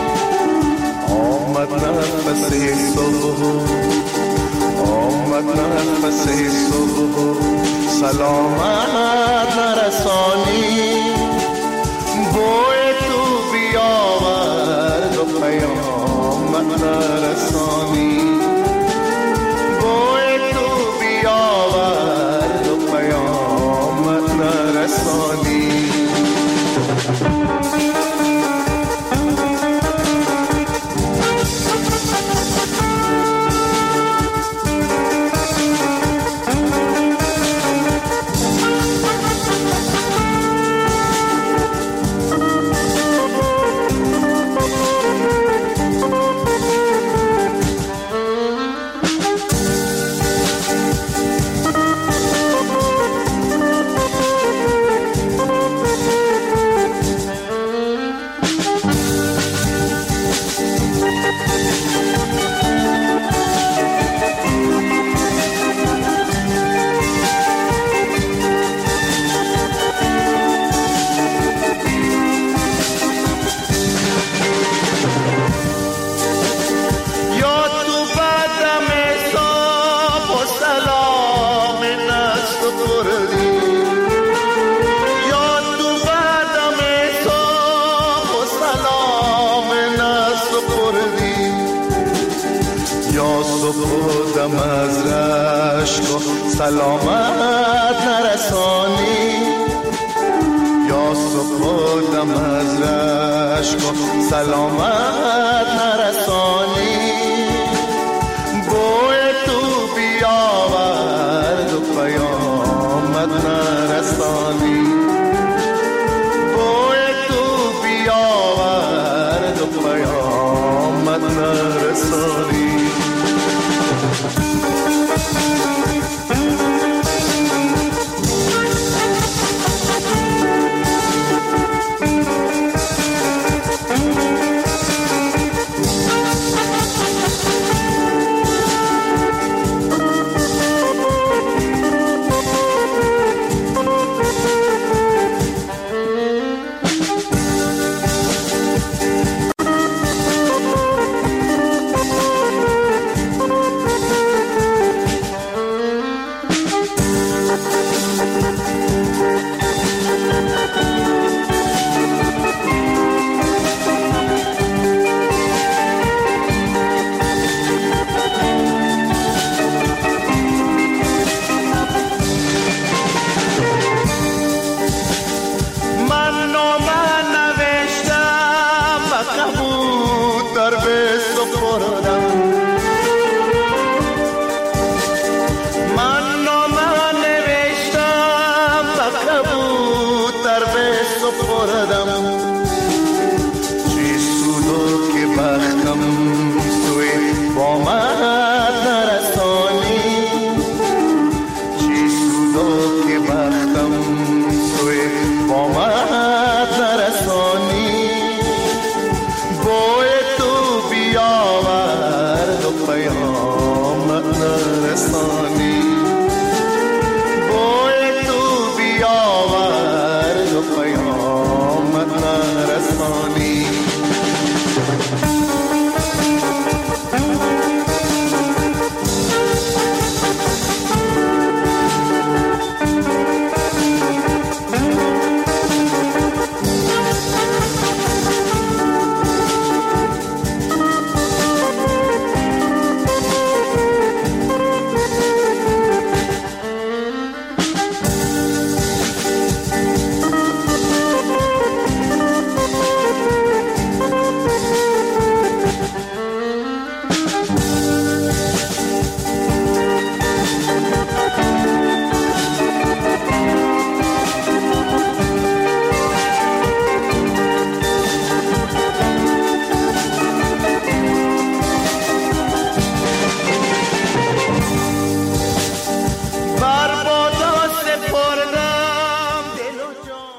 H: آمد نفس صبح آمد نفس صبح سلامت نرسانی بوی تو بیاورد و پیامت نرسانی بوی رسانی. از رشک و سلامت نرسانی، یا صبح دم از رشک و سلامت نرسانی. بوی تو بیاورد و پیامت نرسانی، بوی تو بیاورد و پیامت نرسانی.
I: خوردم